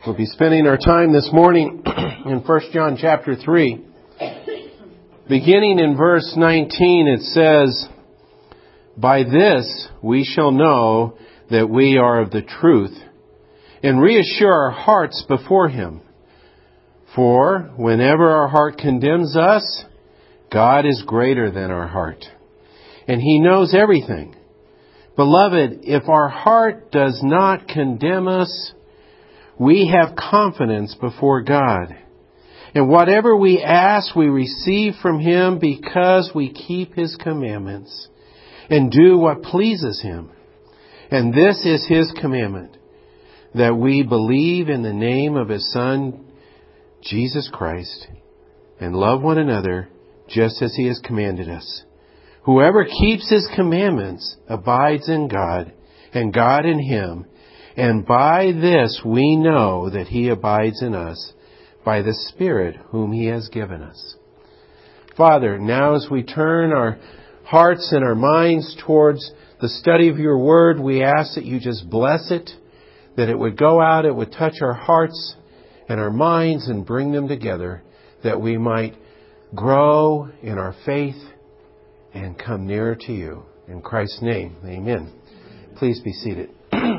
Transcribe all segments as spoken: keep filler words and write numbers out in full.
We'll be spending our time this morning in First John chapter three. Beginning in verse nineteen, it says, "By this we shall know that we are of the truth, and reassure our hearts before Him. For whenever our heart condemns us, God is greater than our heart, and He knows everything. Beloved, if our heart does not condemn us, we have confidence before God. And whatever we ask, we receive from Him because we keep His commandments and do what pleases Him. And this is His commandment, that we believe in the name of His Son, Jesus Christ, and love one another just as He has commanded us. Whoever keeps His commandments abides in God, and God in him. And by this we know that He abides in us, by the Spirit whom He has given us." Father, now as we turn our hearts and our minds towards the study of Your Word, we ask that You just bless it, that it would go out, it would touch our hearts and our minds and bring them together, that we might grow in our faith and come nearer to You. In Christ's name, amen. Please be seated.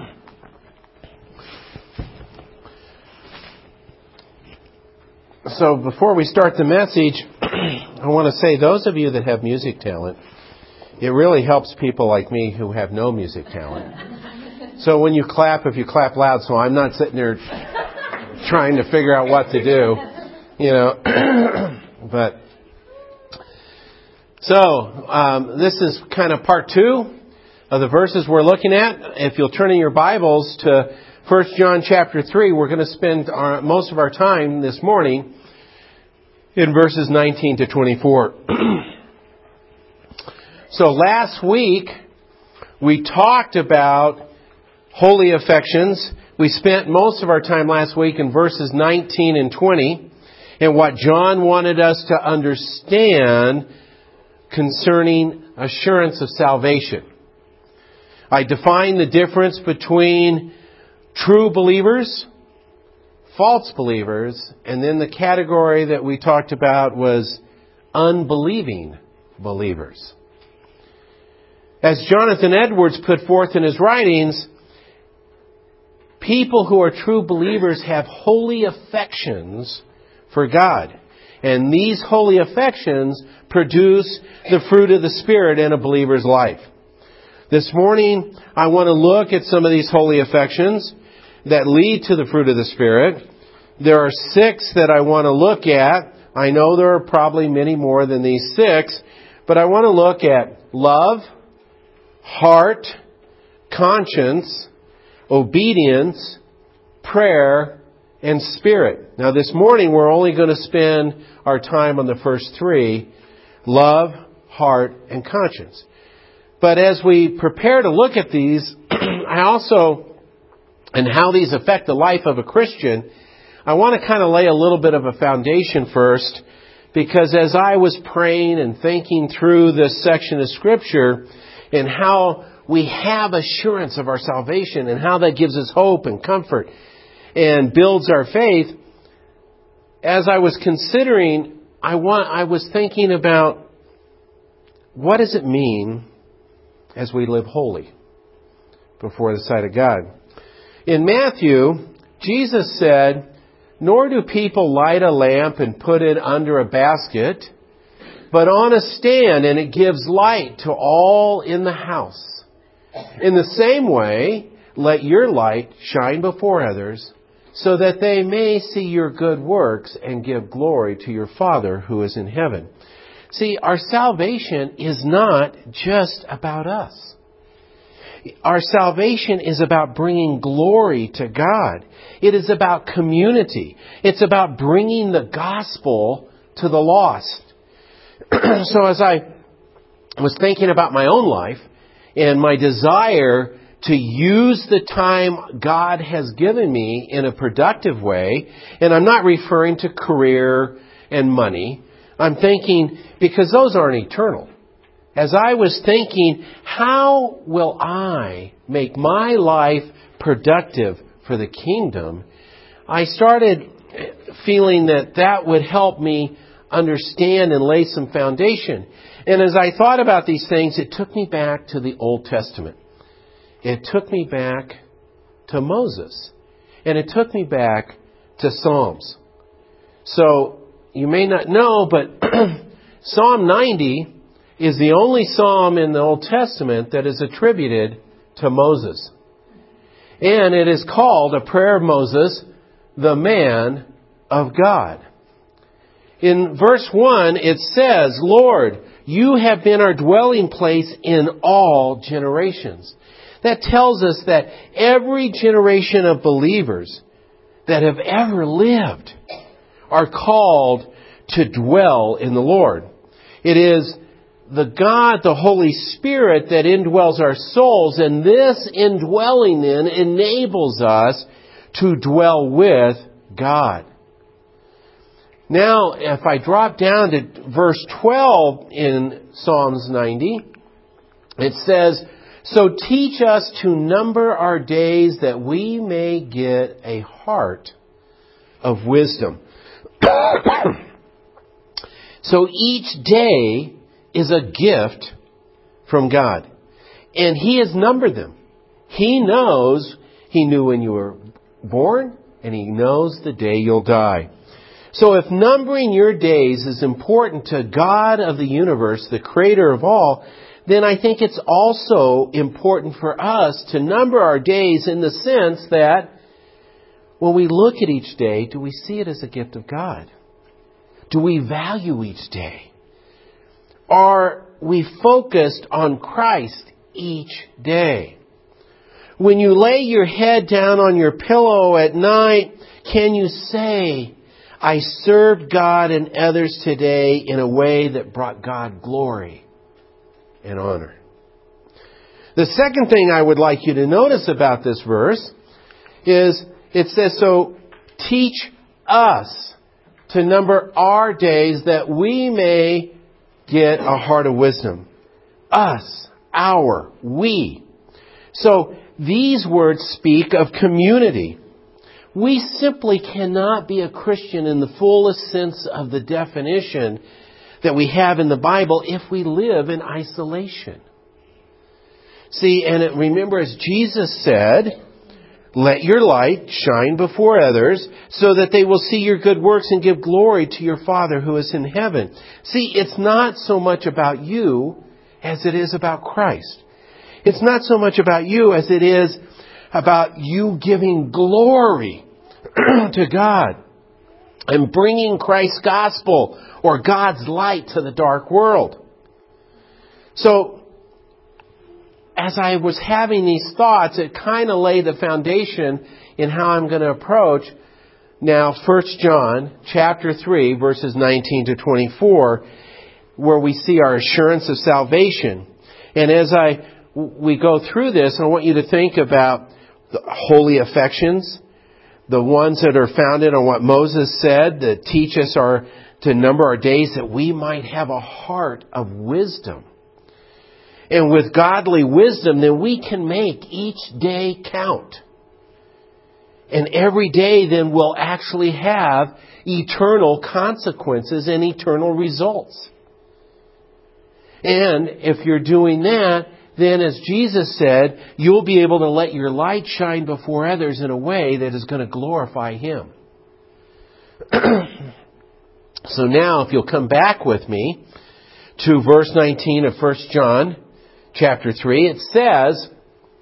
So before we start the message, I want to say, those of you that have music talent, it really helps people like me who have no music talent. So when you clap, if you clap loud, so I'm not sitting there trying to figure out what to do, you know. But so um, this is kind of part two of the verses we're looking at. If you'll turn in your Bibles to First John chapter three, we're going to spend our, most of our time this morning in verses nineteen to twenty-four. So last week we talked about holy affections. We spent most of our time last week in verses nineteen and twenty, and what John wanted us to understand concerning assurance of salvation. I defined the difference between true believers, false believers, and then the category that we talked about was unbelieving believers. As Jonathan Edwards put forth in his writings, people who are true believers have holy affections for God. And these holy affections produce the fruit of the Spirit in a believer's life. This morning, I want to look at some of these holy affections that lead to the fruit of the Spirit. There are six that I want to look at. I know there are probably many more than these six, but I want to look at love, heart, conscience, obedience, prayer, and spirit. Now this morning we're only going to spend our time on the first three, love, heart, and conscience. But as we prepare to look at these, I also, and how these affect the life of a Christian, I want to kind of lay a little bit of a foundation first, because as I was praying and thinking through this section of Scripture and how we have assurance of our salvation and how that gives us hope and comfort and builds our faith, as I was considering, I want, I was thinking about what does it mean as we live holy before the sight of God. In Matthew, Jesus said, "Nor do people light a lamp and put it under a basket, but on a stand, and it gives light to all in the house. In the same way, let your light shine before others, so that they may see your good works and give glory to your Father who is in heaven." See, our salvation is not just about us. Our salvation is about bringing glory to God. It is about community. It's about bringing the gospel to the lost. So as I was thinking about my own life and my desire to use the time God has given me in a productive way, and I'm not referring to career and money, I'm thinking, because those aren't eternal. As I was thinking, how will I make my life productive for the kingdom? I started feeling that that would help me understand and lay some foundation. And as I thought about these things, it took me back to the Old Testament. It took me back to Moses. And it took me back to Psalms. So, you may not know, but Psalm ninety is the only psalm in the Old Testament that is attributed to Moses. And it is called a prayer of Moses, the man of God. In verse one, it says, Lord, you have been our dwelling place in all generations. That tells us that every generation of believers that have ever lived are called to dwell in the Lord. It is the God, the Holy Spirit, that indwells our souls, and this indwelling then enables us to dwell with God. Now, if I drop down to verse twelve in Psalms ninety, it says, so teach us to number our days that we may get a heart of wisdom. So each day is a gift from God. And He has numbered them. He knows, He knew when you were born, and He knows the day you'll die. So if numbering your days is important to God of the universe, the Creator of all, then I think it's also important for us to number our days in the sense that when we look at each day, do we see it as a gift of God? Do we value each day? Are we focused on Christ each day? When you lay your head down on your pillow at night, can you say, I served God and others today in a way that brought God glory and honor? The second thing I would like you to notice about this verse is it says, so teach us to number our days that we may get a heart of wisdom. Us, our, we. So these words speak of community. We simply cannot be a Christian in the fullest sense of the definition that we have in the Bible if we live in isolation. See, and it, remember, as Jesus said, let your light shine before others so that they will see your good works and give glory to your Father who is in heaven. See, it's not so much about you as it is about Christ. It's not so much about you as it is about you giving glory to God and bringing Christ's gospel or God's light to the dark world. So, as I was having these thoughts, it kind of laid the foundation in how I'm going to approach now First John chapter three, verses nineteen to twenty-four, where we see our assurance of salvation. And as I we go through this, I want you to think about the holy affections, the ones that are founded on what Moses said, that teach us our, to number our days that we might have a heart of wisdom. And with godly wisdom, then we can make each day count. And every day then will actually have eternal consequences and eternal results. And if you're doing that, then as Jesus said, you'll be able to let your light shine before others in a way that is going to glorify Him. So now, if you'll come back with me to verse nineteen of First John chapter three, it says,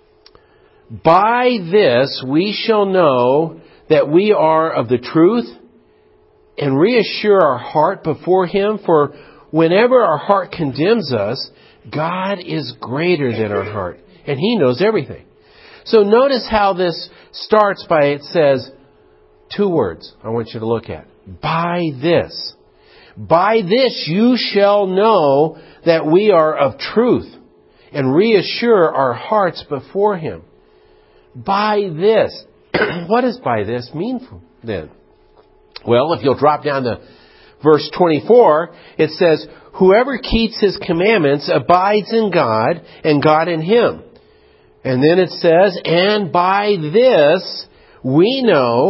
by this we shall know that we are of the truth and reassure our heart before Him, for whenever our heart condemns us, God is greater than our heart, and He knows everything. So notice how this starts by, it says, two words I want you to look at. By this. By this you shall know that we are of truth and reassure our hearts before Him. By this. What does by this mean then? Well, if you'll drop down to verse twenty-four, it says, whoever keeps His commandments abides in God and God in him. And then it says, and by this we know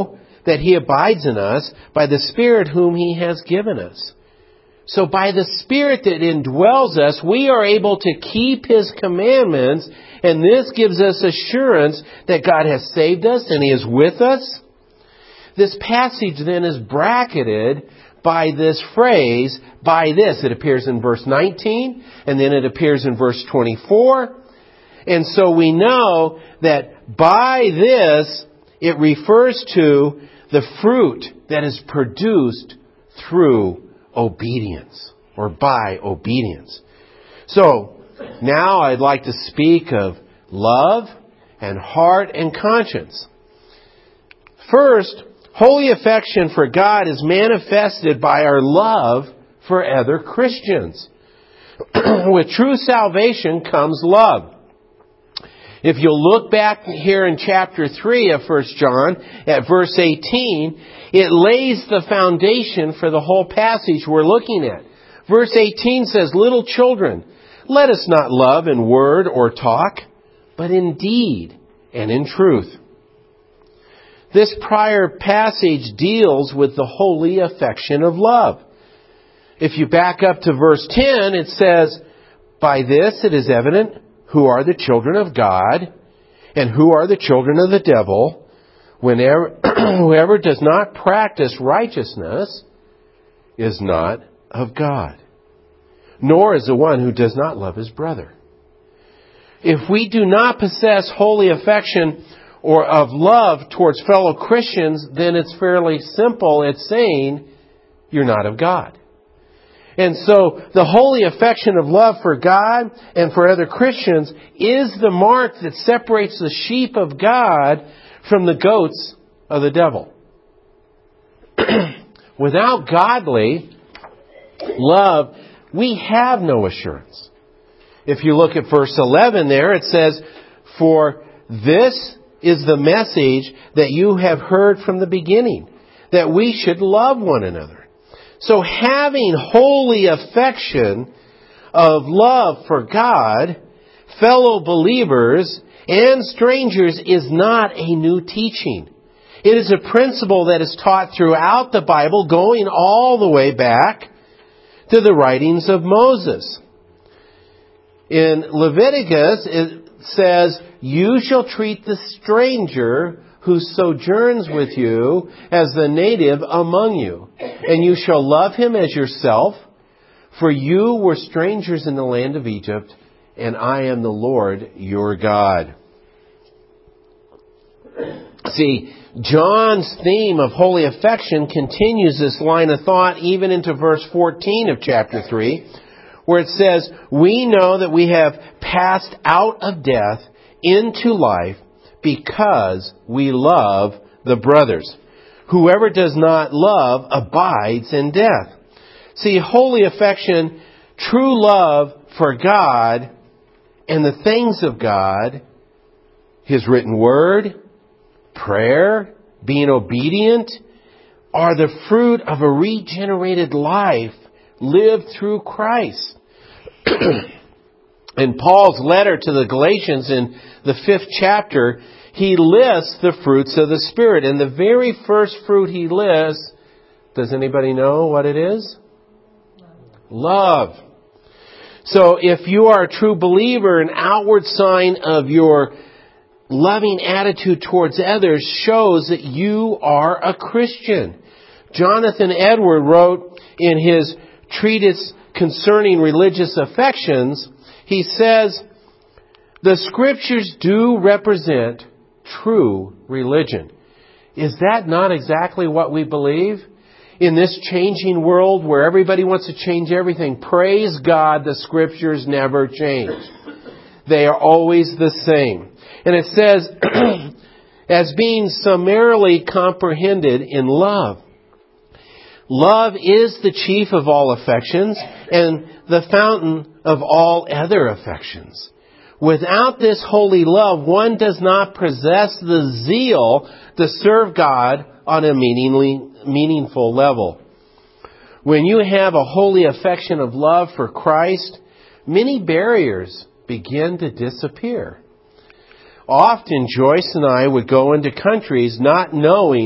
that He abides in us by the Spirit whom He has given us. So by the Spirit that indwells us, we are able to keep His commandments, and this gives us assurance that God has saved us and He is with us. This passage then is bracketed by this phrase, by this. It appears in verse nineteen, and then it appears in verse twenty-four. And so we know that by this, it refers to the fruit that is produced through obedience, or by obedience. So, now I'd like to speak of love and heart and conscience. First, holy affection for God is manifested by our love for other Christians. With true salvation comes love. If you'll look back here in chapter three of First John at verse eighteen, it lays the foundation for the whole passage we're looking at. Verse eighteen says, "Little children, let us not love in word or talk, but in deed and in truth." This prior passage deals with the holy affection of love. If you back up to verse ten, it says, "By this it is evident who are the children of God and who are the children of the devil. Whenever, whoever does not practice righteousness is not of God, nor is the one who does not love his brother." If we do not possess holy affection or of love towards fellow Christians, then it's fairly simple. It's saying you're not of God. And so the holy affection of love for God and for other Christians is the mark that separates the sheep of God from the goats of the devil. Without godly love, we have no assurance. If you look at verse eleven there, it says, "For this is the message that you have heard from the beginning, that we should love one another." So having holy affection of love for God, fellow believers, and strangers is not a new teaching. It is a principle that is taught throughout the Bible, going all the way back to the writings of Moses. In Leviticus, it says, "You shall treat the stranger who sojourns with you as the native among you, and you shall love him as yourself, for you were strangers in the land of Egypt, and I am the Lord your God." See, John's theme of holy affection continues this line of thought even into verse fourteen of chapter three, where it says, "We know that we have passed out of death into life because we love the brothers. Whoever does not love abides in death." See, holy affection, true love for God and the things of God, His written word, prayer, being obedient, are the fruit of a regenerated life lived through Christ. In Paul's letter to the Galatians in the fifth chapter, he lists the fruits of the Spirit. And the very first fruit he lists, does anybody know what it is? Love. So if you are a true believer, an outward sign of your loving attitude towards others shows that you are a Christian. Jonathan Edward wrote in his treatise concerning religious affections, he says, "The Scriptures do represent true religion." Is that not exactly what we believe? In this changing world where everybody wants to change everything, praise God, the Scriptures never change. They are always the same. And it says, as being summarily comprehended in love. Love is the chief of all affections and the fountain of all other affections. Without this holy love, one does not possess the zeal to serve God on a meaningly, meaningful level. When you have a holy affection of love for Christ, many barriers begin to disappear. Often Joyce and I would go into countries not knowing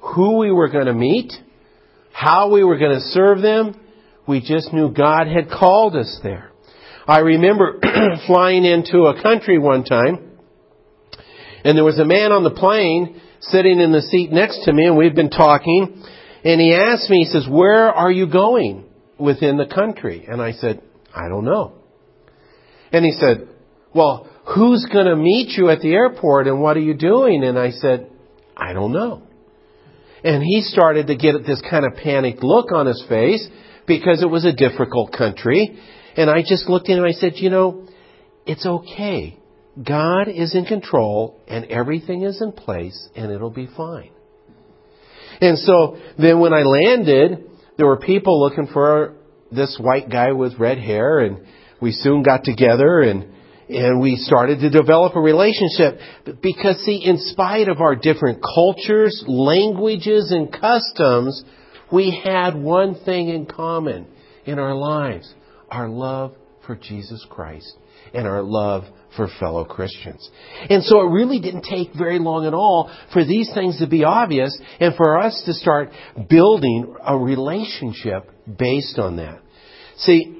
who we were going to meet, how we were going to serve them. We just knew God had called us there. I remember flying into a country one time, and there was a man on the plane sitting in the seat next to me, and we'd been talking, and he asked me, he says, "Where are you going within the country?" And I said, "I don't know." And he said, "Well, who's going to meet you at the airport, and what are you doing?" And I said, "I don't know." And he started to get this kind of panicked look on his face because it was a difficult country. And I just looked at him and I said, "You know, it's okay. God is in control and everything is in place and it'll be fine." And so then when I landed, there were people looking for this white guy with red hair, and we soon got together and and we started to develop a relationship. Because, see, in spite of our different cultures, languages, and customs, we had one thing in common in our lives: our love for Jesus Christ and our love for fellow Christians. And so it really didn't take very long at all for these things to be obvious and for us to start building a relationship based on that. See,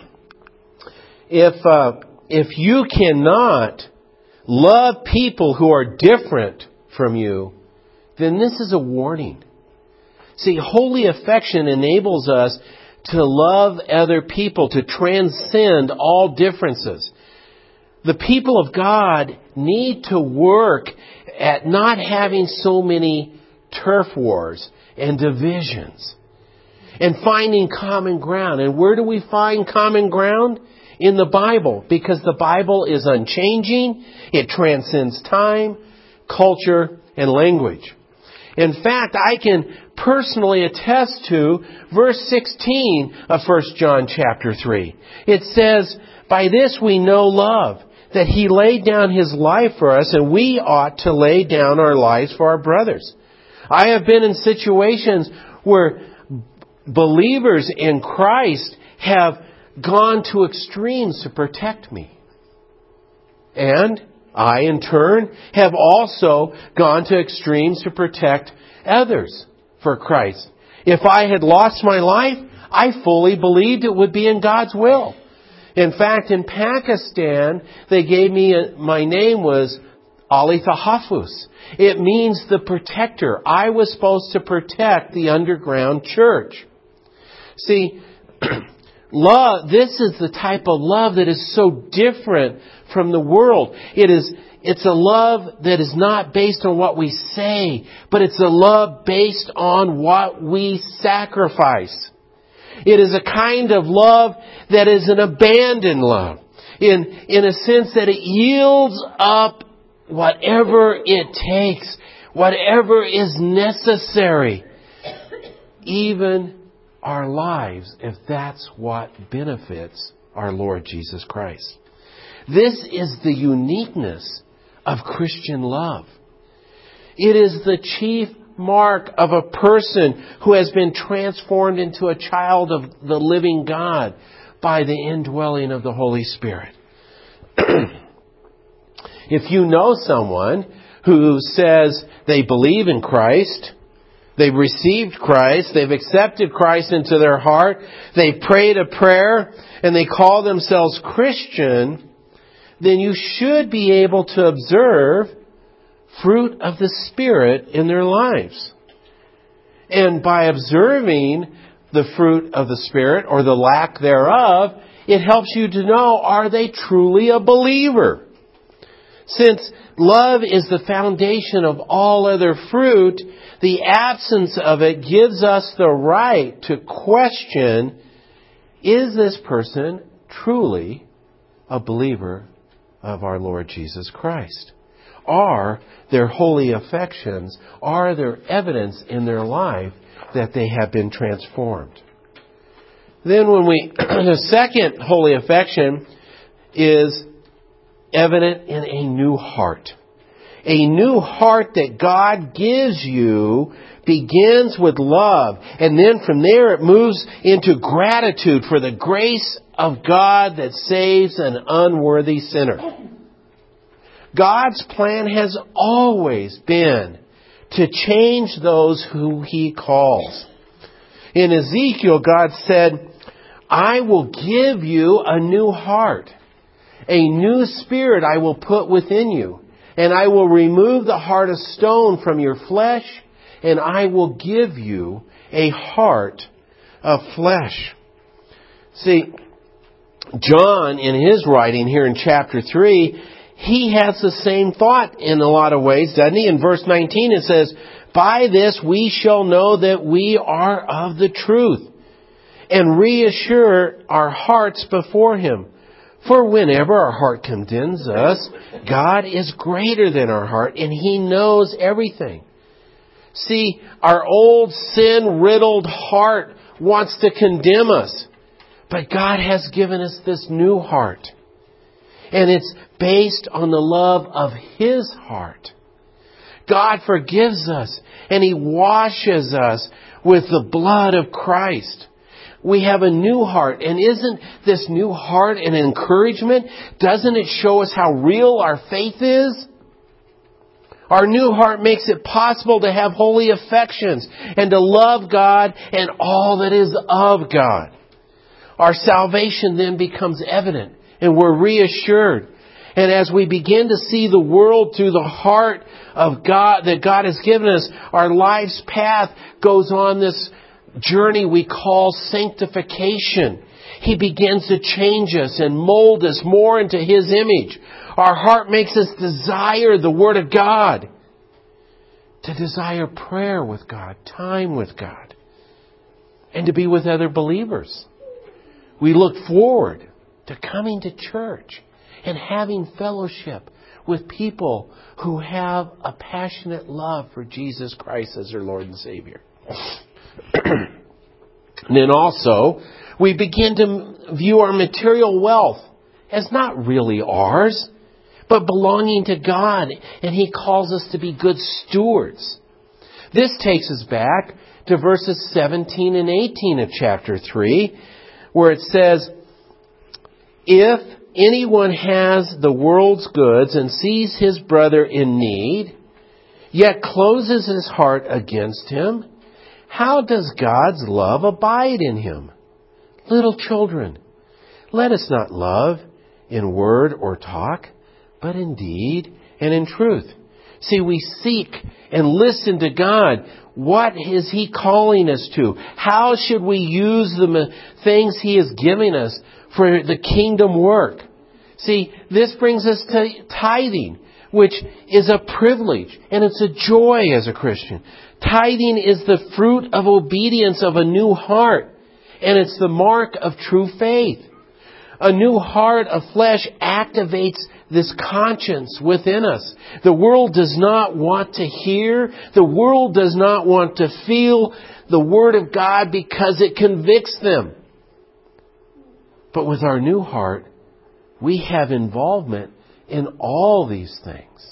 if uh, if you cannot love people who are different from you, then this is a warning. See, holy affection enables us to love other people, to transcend all differences. The people of God need to work at not having so many turf wars and divisions and finding common ground. And where do we find common ground? In the Bible, because the Bible is unchanging. It transcends time, culture, and language. In fact, I can personally attest to verse sixteen of First John chapter three. It says, "By this we know love, that He laid down His life for us, and we ought to lay down our lives for our brothers." I have been in situations where believers in Christ have gone to extremes to protect me. And I, in turn, have also gone to extremes to protect others for Christ. If I had lost my life, I fully believed it would be in God's will. In fact, in Pakistan, they gave me, a, my name was Ali Tahafuz. It means the protector. I was supposed to protect the underground church. See, love, this is the type of love that is so different from the world. It is, it's a love that is not based on what we say, but it's a love based on what we sacrifice. It is a kind of love that is an abandoned love. In, in a sense that it yields up whatever it takes, whatever is necessary, even our lives, if that's what benefits our Lord Jesus Christ. This is the uniqueness of Christian love. It is the chief mark of a person who has been transformed into a child of the living God by the indwelling of the Holy Spirit. If you know someone who says they believe in Christ, they've received Christ, they've accepted Christ into their heart, they've prayed a prayer, and they call themselves Christian, then you should be able to observe fruit of the Spirit in their lives. And by observing the fruit of the Spirit, or the lack thereof, it helps you to know, are they truly a believer? Since love is the foundation of all other fruit, the absence of it gives us the right to question, is this person truly a believer of our Lord Jesus Christ? Are their holy affections, are there evidence in their life that they have been transformed? Then when we, the second holy affection is evident in a new heart. A new heart that God gives you begins with love. And then from there it moves into gratitude for the grace of God that saves an unworthy sinner. God's plan has always been to change those who He calls. In Ezekiel, God said, I will give you a new heart. A new spirit I will put within you. And I will remove the heart of stone from your flesh. And I will give you a heart of flesh. See, John, in his writing here in chapter three, he has the same thought in a lot of ways, doesn't he? In verse nineteen it says, by this we shall know that we are of the truth, and reassure our hearts before Him. For whenever our heart condemns us, God is greater than our heart, and He knows everything. See, our old sin-riddled heart wants to condemn us. But God has given us this new heart. And it's based on the love of His heart. God forgives us, and He washes us with the blood of Christ. We have a new heart. And isn't this new heart an encouragement? Doesn't it show us how real our faith is? Our new heart makes it possible to have holy affections and to love God and all that is of God. Our salvation then becomes evident and we're reassured. And as we begin to see the world through the heart of God that God has given us, our life's path goes on this journey we call sanctification. He begins to change us and mold us more into His image. Our heart makes us desire the Word of God, to desire prayer with God, time with God, and to be with other believers. We look forward to coming to church and having fellowship with people who have a passionate love for Jesus Christ as their Lord and Savior. And then also, we begin to view our material wealth as not really ours, but belonging to God. And He calls us to be good stewards. This takes us back to verses seventeen and eighteen of chapter three, where it says, if anyone has the world's goods and sees his brother in need, yet closes his heart against him, how does God's love abide in him? Little children, let us not love in word or talk, but in deed and in truth. See, we seek and listen to God. What is He calling us to? How should we use the things He is giving us for the kingdom work? See, this brings us to tithing, which is a privilege and it's a joy as a Christian. Tithing is the fruit of obedience of a new heart, and it's the mark of true faith. A new heart of flesh activates this conscience within us. The world does not want to hear, the world does not want to feel the Word of God because it convicts them. But with our new heart, we have involvement in all these things.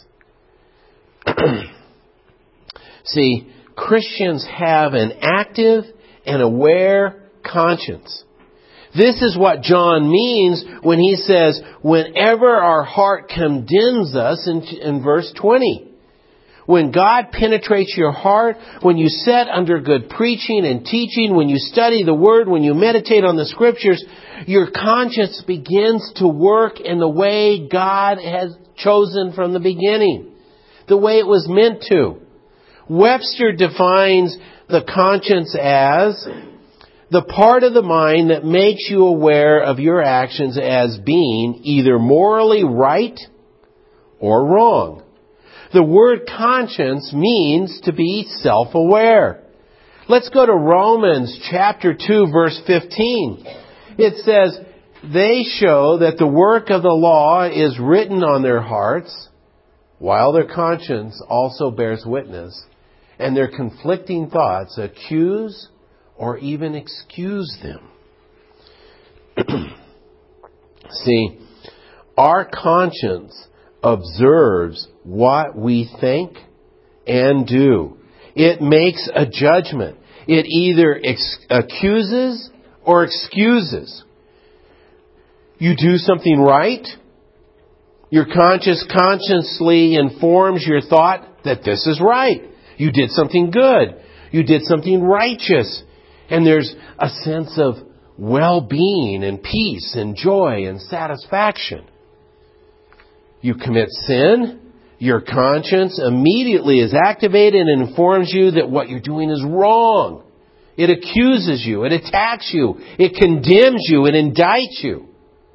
See, Christians have an active and aware conscience. This is what John means when he says, whenever our heart condemns us in, in verse twenty. When God penetrates your heart, when you sit under good preaching and teaching, when you study the Word, when you meditate on the Scriptures, your conscience begins to work in the way God has chosen from the beginning. The way it was meant to. Webster defines the conscience as the part of the mind that makes you aware of your actions as being either morally right or wrong. The word conscience means to be self-aware. Let's go to Romans chapter two, verse fifteen. It says, they show that the work of the law is written on their hearts, while their conscience also bears witness, and their conflicting thoughts accuse or even excuse them. See, our conscience observes what we think and do. It makes a judgment. It either ex- accuses or excuses. You do something right, your conscience consciously informs your thought that this is right. You did something good. You did something righteous. And there's a sense of well-being and peace and joy and satisfaction. You commit sin. Your conscience immediately is activated and informs you that what you're doing is wrong. It accuses you. It attacks you. It condemns you. It indicts you.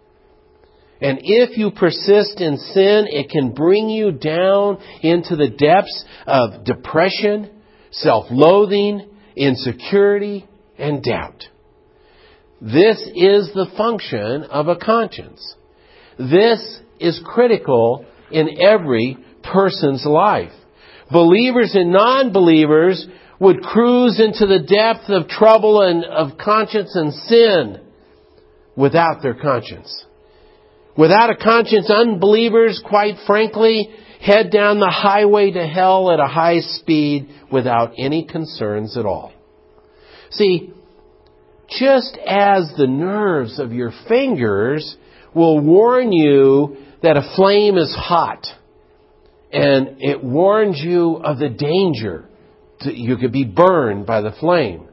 And if you persist in sin, it can bring you down into the depths of depression, self-loathing, insecurity, and doubt. This is the function of a conscience. This is critical in every person's life. Believers and non-believers would cruise into the depth of trouble and of conscience and sin without their conscience. Without a conscience, unbelievers, quite frankly, head down the highway to hell at a high speed without any concerns at all. See, just as the nerves of your fingers will warn you that a flame is hot, and it warns you of the danger that you could be burned by the flame.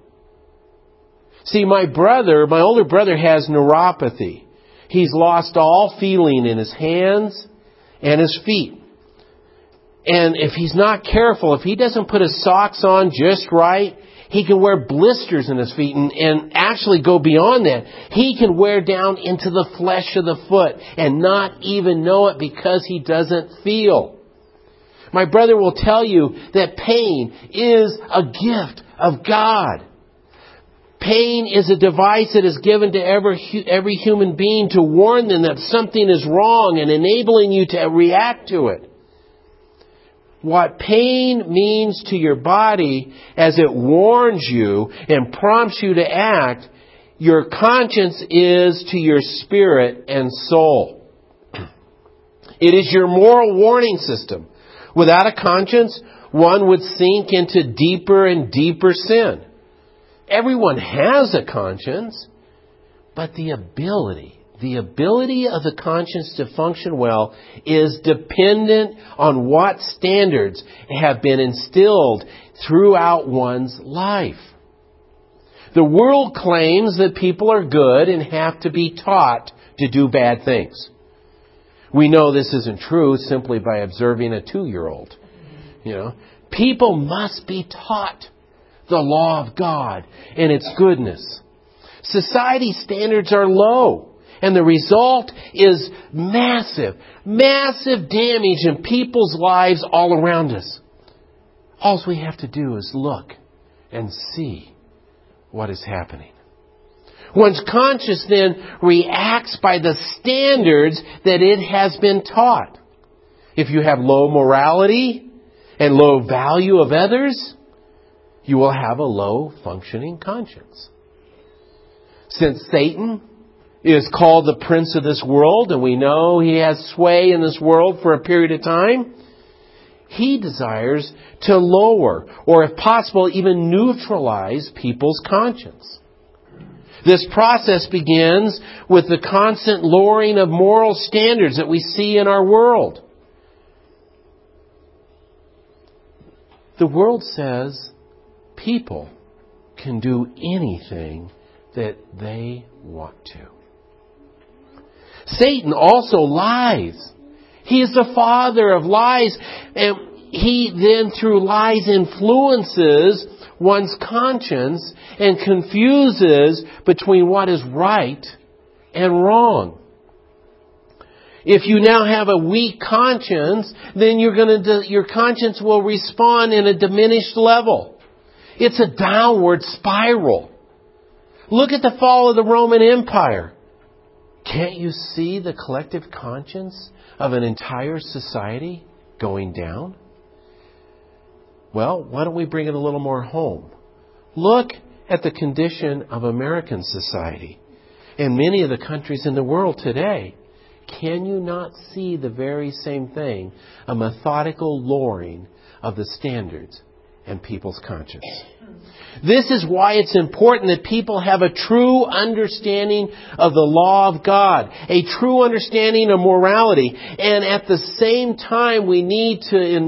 See, my brother, my older brother has neuropathy. He's lost all feeling in his hands and his feet. And if he's not careful, if he doesn't put his socks on just right, he can wear blisters in his feet and, and actually go beyond that. He can wear down into the flesh of the foot and not even know it because he doesn't feel. My brother will tell you that pain is a gift of God. Pain is a device that is given to every, every human being to warn them that something is wrong and enabling you to react to it. What pain means to your body as it warns you and prompts you to act, your conscience is to your spirit and soul. It is your moral warning system. Without a conscience, one would sink into deeper and deeper sin. Everyone has a conscience, but the ability, the ability of the conscience to function well is dependent on what standards have been instilled throughout one's life. The world claims that people are good and have to be taught to do bad things. We know this isn't true simply by observing a two-year-old. You know, people must be taught the law of God and its goodness. Society standards are low, and the result is massive, massive damage in people's lives all around us. All we have to do is look and see what is happening. One's conscience then reacts by the standards that it has been taught. If you have low morality and low value of others, you will have a low functioning conscience. Since Satan is called the prince of this world, and we know he has sway in this world for a period of time, he desires to lower, or if possible, even neutralize people's conscience. This process begins with the constant lowering of moral standards that we see in our world. The world says people can do anything that they want to. Satan also lies. He is the father of lies, and he then through lies influences one's conscience and confuses between what is right and wrong. If you now have a weak conscience, then you're going to your conscience will respond in a diminished level. It's a downward spiral. Look at the fall of the Roman Empire. Can't you see the collective conscience of an entire society going down? Well, why don't we bring it a little more home? Look at the condition of American society and many of the countries in the world today. Can you not see the very same thing? A methodical lowering of the standards and people's conscience. This is why it's important that people have a true understanding of the law of God, a true understanding of morality, and at the same time we need to in,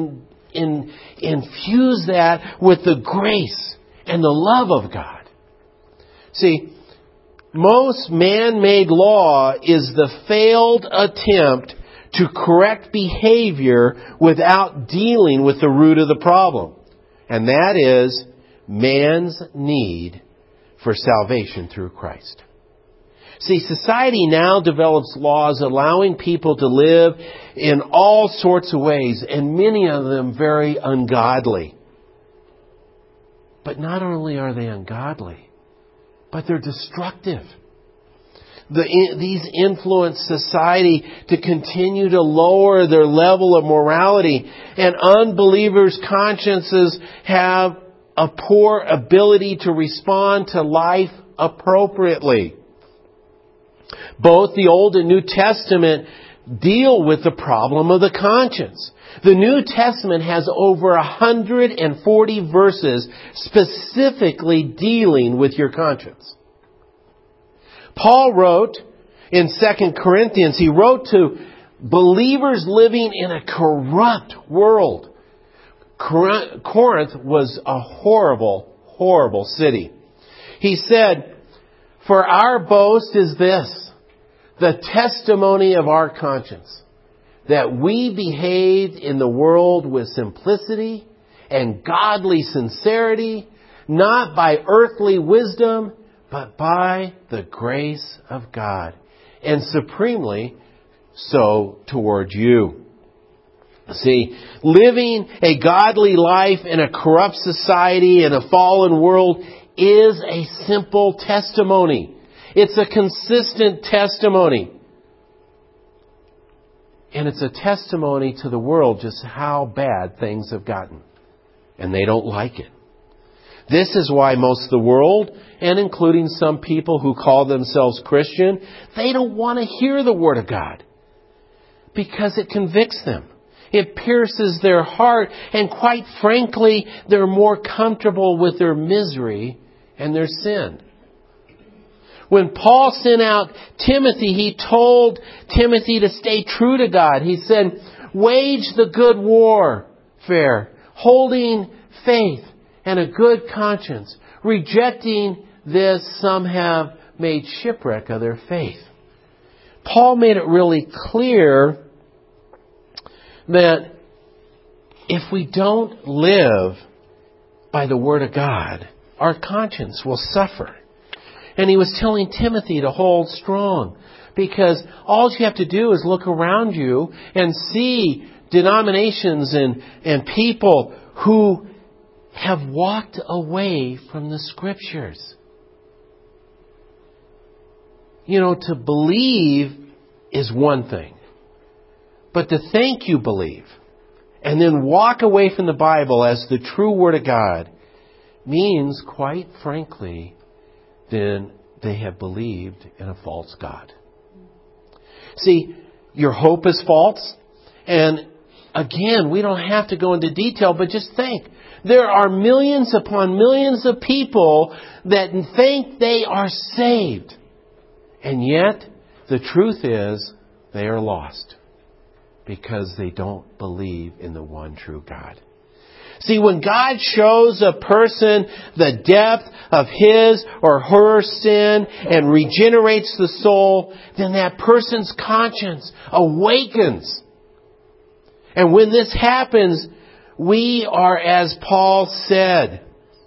in, infuse that with the grace and the love of God. See, most man-made law is the failed attempt to correct behavior without dealing with the root of the problem. And that is man's need for salvation through Christ. See, society now develops laws allowing people to live in all sorts of ways, and many of them very ungodly. But not only are they ungodly, but they're destructive. The, these influence society to continue to lower their level of morality, and unbelievers' consciences have a poor ability to respond to life appropriately. Both the Old and New Testament deal with the problem of the conscience. The New Testament has over one hundred forty verses specifically dealing with your conscience. Paul wrote in Second Corinthians, he wrote to believers living in a corrupt world. Corinth was a horrible, horrible city. He said, "For our boast is this, the testimony of our conscience, that we behaved in the world with simplicity and godly sincerity, not by earthly wisdom, but by the grace of God, and supremely so toward you." See, living a godly life in a corrupt society in a fallen world is a simple testimony. It's a consistent testimony. And it's a testimony to the world just how bad things have gotten. And they don't like it. This is why most of the world, and including some people who call themselves Christian, they don't want to hear the Word of God. Because it convicts them. It pierces their heart. And quite frankly, they're more comfortable with their misery and their sin. When Paul sent out Timothy, he told Timothy to stay true to God. He said, "Wage the good warfare, holding faith and a good conscience. Rejecting this, some have made shipwreck of their faith." Paul made it really clear that if we don't live by the Word of God, our conscience will suffer. And he was telling Timothy to hold strong, because all you have to do is look around you and see denominations and, and people who have walked away from the Scriptures. You know, to believe is one thing. But to think you believe and then walk away from the Bible as the true Word of God means, quite frankly, then they have believed in a false God. See, your hope is false. And again, we don't have to go into detail, but just think. There are millions upon millions of people that think they are saved. And yet, the truth is, they are lost. Because they don't believe in the one true God. See, when God shows a person the depth of his or her sin and regenerates the soul, then that person's conscience awakens. And when this happens, we are, as Paul said,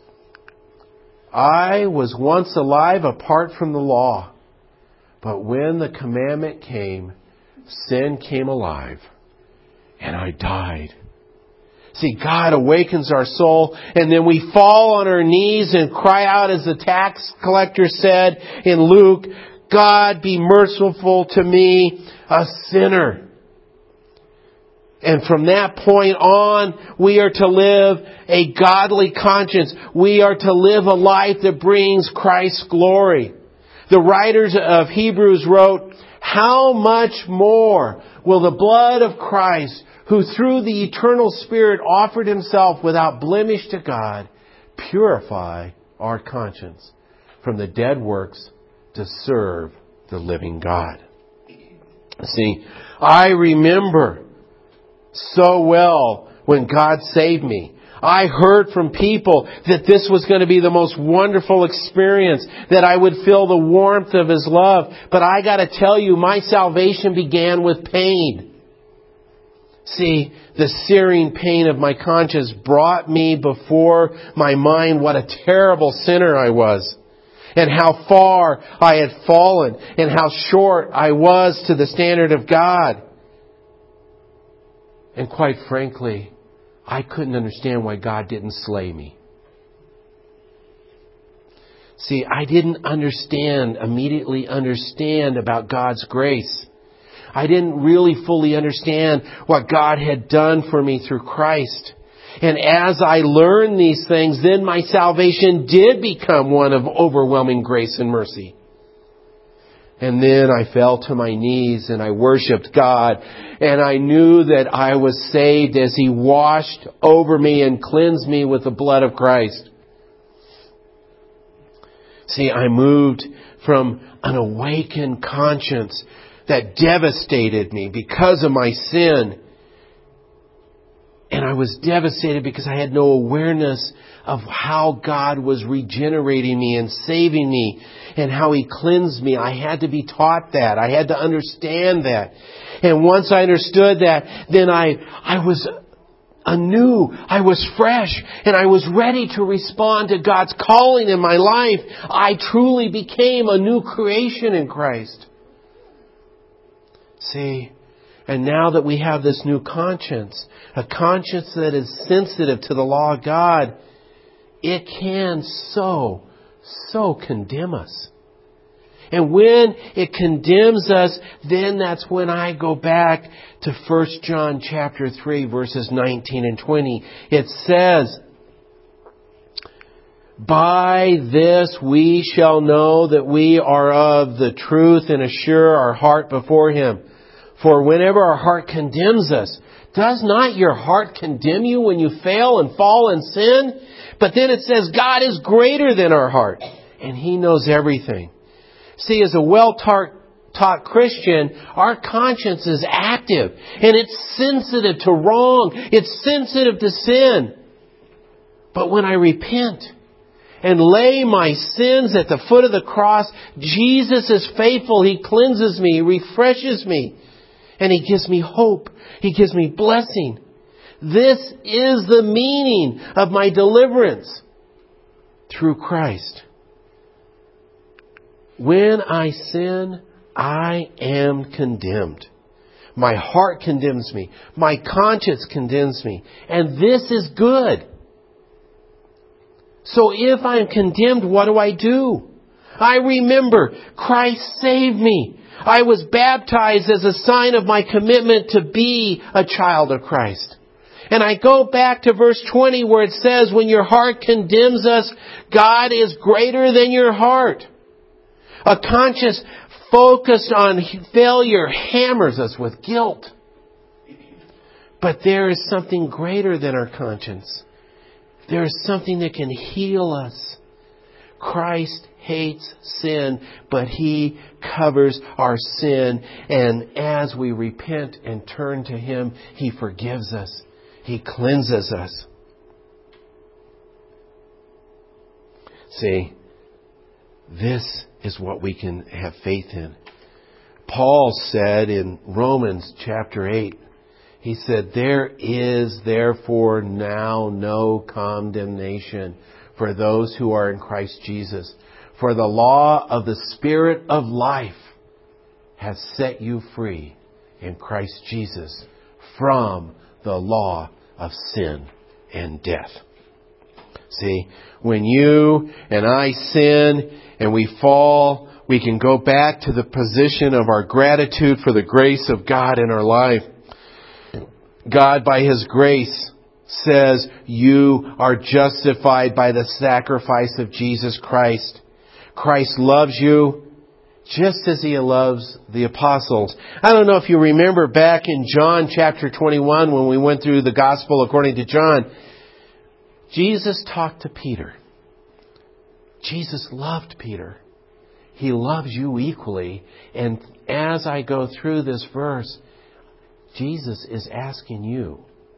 "I was once alive apart from the law, but when the commandment came, sin came alive, and I died." See, God awakens our soul, and then we fall on our knees and cry out, as the tax collector said in Luke, "God, be merciful to me, a sinner." And from that point on, we are to live a godly conscience. We are to live a life that brings Christ's glory. The writers of Hebrews wrote, "How much more will the blood of Christ, who through the eternal Spirit offered Himself without blemish to God, purify our conscience from the dead works to serve the living God?" See, I remember so well when God saved me. I heard from people that this was going to be the most wonderful experience, that I would feel the warmth of His love. But I got to tell you, my salvation began with pain. See, the searing pain of my conscience brought me before my mind what a terrible sinner I was, and how far I had fallen, and how short I was to the standard of God. And quite frankly, I couldn't understand why God didn't slay me. See, I didn't understand, immediately understand about God's grace. I didn't really fully understand what God had done for me through Christ. And as I learned these things, then my salvation did become one of overwhelming grace and mercy. And then I fell to my knees and I worshiped God. And I knew that I was saved as He washed over me and cleansed me with the blood of Christ. See, I moved from an awakened conscience that devastated me because of my sin. And I was devastated because I had no awareness of how God was regenerating me and saving me and how He cleansed me. I had to be taught that. I had to understand that. And once I understood that, then I, I was anew. I was fresh and I was ready to respond to God's calling in my life. I truly became a new creation in Christ. See, and now that we have this new conscience, a conscience that is sensitive to the law of God, it can so, so condemn us. And when it condemns us, then that's when I go back to First John chapter three, verses nineteen and twenty. It says, "By this we shall know that we are of the truth and assure our heart before Him. For whenever our heart condemns us, does not your heart condemn you when you fail and fall in sin?" But then it says God is greater than our heart, and He knows everything. See, as a well-taught Christian, our conscience is active, and it's sensitive to wrong. It's sensitive to sin. But when I repent and lay my sins at the foot of the cross, Jesus is faithful. He cleanses me. He refreshes me. And He gives me hope. He gives me blessing. This is the meaning of my deliverance through Christ. When I sin, I am condemned. My heart condemns me. My conscience condemns me. And this is good. So if I am condemned, what do I do? I remember Christ saved me. I was baptized as a sign of my commitment to be a child of Christ. And I go back to verse twenty where it says, when your heart condemns us, God is greater than your heart. A conscience focused on failure hammers us with guilt. But there is something greater than our conscience. There is something that can heal us. Christ hates sin, but He covers our sin. And as we repent and turn to Him, He forgives us. He cleanses us. See, this is what we can have faith in. Paul said in Romans chapter eight, he said, "There is therefore now no condemnation for those who are in Christ Jesus. For the law of the Spirit of life has set you free in Christ Jesus from the law of sin and death." See, when you and I sin and we fall, we can go back to the position of our gratitude for the grace of God in our life. God, by His grace, says you are justified by the sacrifice of Jesus Christ. Christ loves you just as He loves the apostles. I don't know if you remember back in John chapter twenty-one when we went through the gospel according to John. Jesus talked to Peter. Jesus loved Peter. He loves you equally. And as I go through this verse, Jesus is asking you,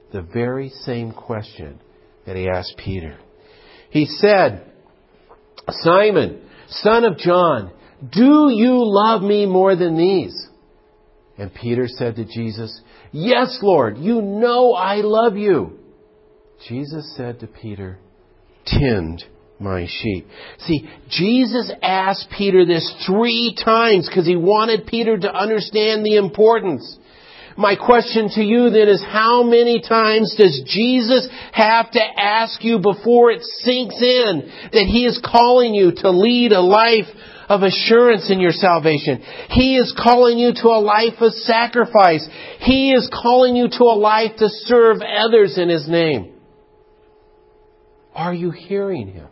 the very same question that He asked Peter. He said, "Simon, son of John, do you love Me more than these?" And Peter said to Jesus, "Yes, Lord, you know I love You." Jesus said to Peter, "Tend My sheep." See, Jesus asked Peter this three times because He wanted Peter to understand the importance. My question to you then is, how many times does Jesus have to ask you before it sinks in that He is calling you to lead a life of assurance in your salvation? He is calling you to a life of sacrifice. He is calling you to a life to serve others in His name. Are you hearing Him?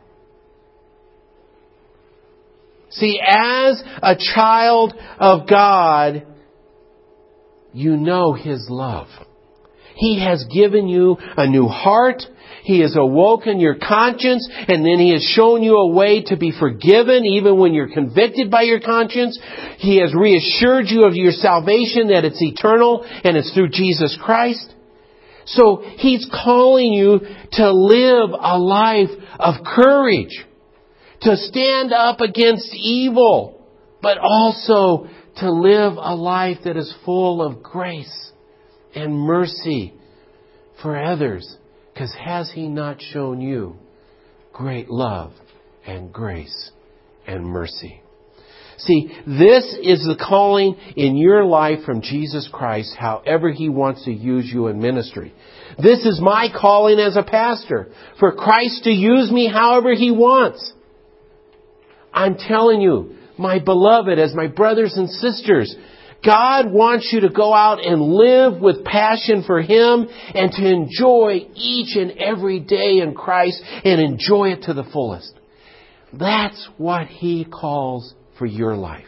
See, as a child of God, you know His love. He has given you a new heart. He has awoken your conscience, and then He has shown you a way to be forgiven even when you're convicted by your conscience. He has reassured you of your salvation, that it's eternal and it's through Jesus Christ. So He's calling you to live a life of courage, to stand up against evil, but also to live a life that is full of grace and mercy for others. Because has He not shown you great love and grace and mercy? See, this is the calling in your life from Jesus Christ, however He wants to use you in ministry. This is my calling as a pastor, for Christ to use me however He wants. I'm telling you, my beloved, as my brothers and sisters, God wants you to go out and live with passion for Him and to enjoy each and every day in Christ and enjoy it to the fullest. That's what He calls for your life.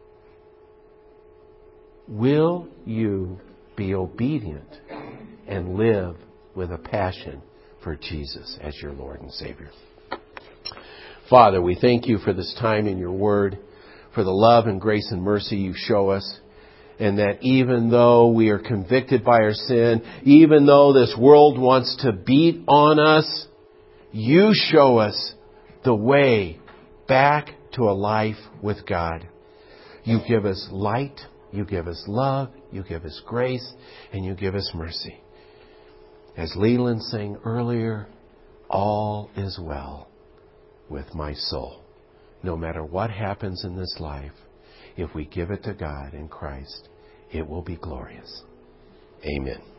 Will you be obedient and live with a passion for Jesus as your Lord and Savior? Father, we thank You for this time in Your Word, for the love and grace and mercy You show us, and that even though we are convicted by our sin, even though this world wants to beat on us, You show us the way back to a life with God. You give us light, You give us love, You give us grace, and You give us mercy. As Leland sang earlier, all is well with my soul. No matter what happens in this life, if we give it to God in Christ, it will be glorious. Amen.